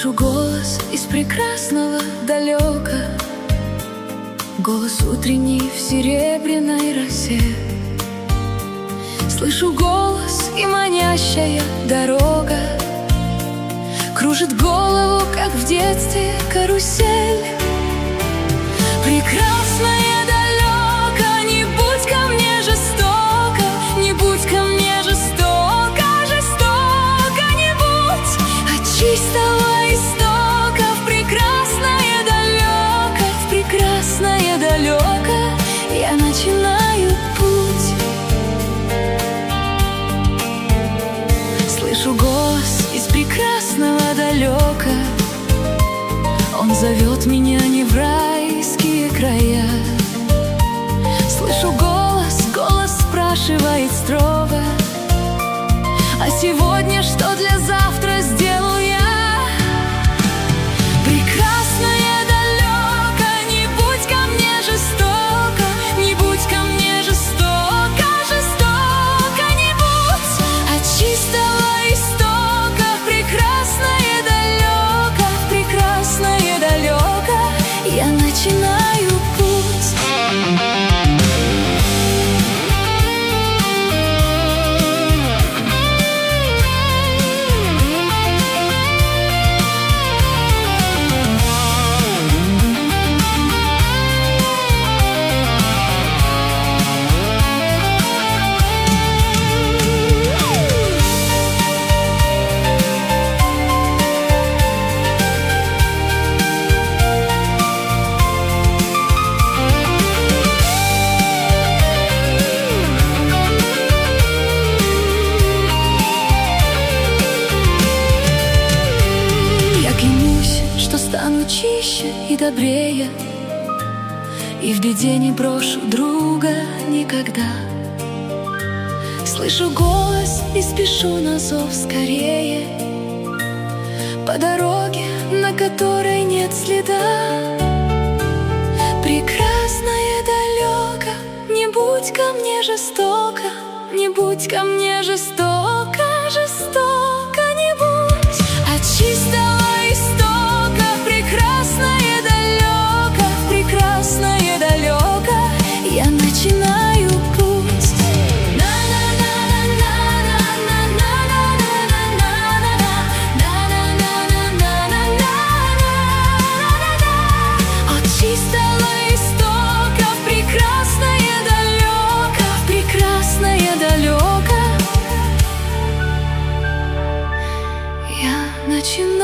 Слышу голос из прекрасного далека, голос утренний в серебряной росе. Слышу голос, и манящая дорога кружит голову, как в детстве карусель. Прекрасная далека, не будь ко мне жестоко, не будь ко мне жестоко, жестоко не будь. От чистого истока в прекрасное далеко, в прекрасное далеко я начинаю путь. Слышу голос из прекрасного далека, он зовет меня не в райские края. Слышу голос, голос спрашивает строго: а сегодня что для завтра сделал я? Прекрасная далека, не будь ко мне жестоко, не будь ко мне жестоко, жестоко не будь. От чистого истока в прекрасное далеко, в прекрасное далеко я начинаю путь. Стану чище и добрее, и в беде не брошу друга никогда. Слышу голос и спешу на зов скорее, по дороге, на которой нет следа. Прекрасное далеко, не будь ко мне жестоко, не будь ко мне жестоко, жестоко не будь. От чистого истока в прекрасное далеко, в прекрасное далеко я начинаю путь. От чистого истока в прекрасное далеко, в прекрасное далеко я начинаю.